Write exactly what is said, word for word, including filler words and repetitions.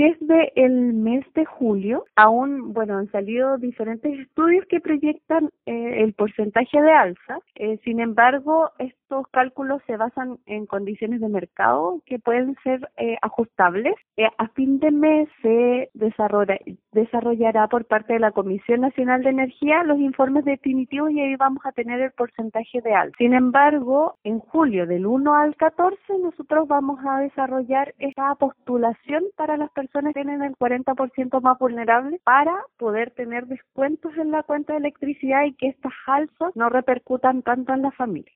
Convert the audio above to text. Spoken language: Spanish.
desde el mes de julio, aún, bueno, han salido diferentes estudios que proyectan eh, el porcentaje de alza. Eh, sin embargo, estos cálculos se basan en condiciones de mercado que pueden ser eh, ajustables. Eh, a fin de mes se desarrolla, desarrollará por parte de la Comisión Nacional de Energía los informes definitivos y ahí vamos a tener el porcentaje de alza. Sin embargo, en julio del uno al catorce nosotros vamos a desarrollar esta postulación para las personas que tienen el cuarenta por ciento más vulnerable para poder tener descuentos en la cuenta de electricidad y que estas alzas no repercutan tanto en la familia.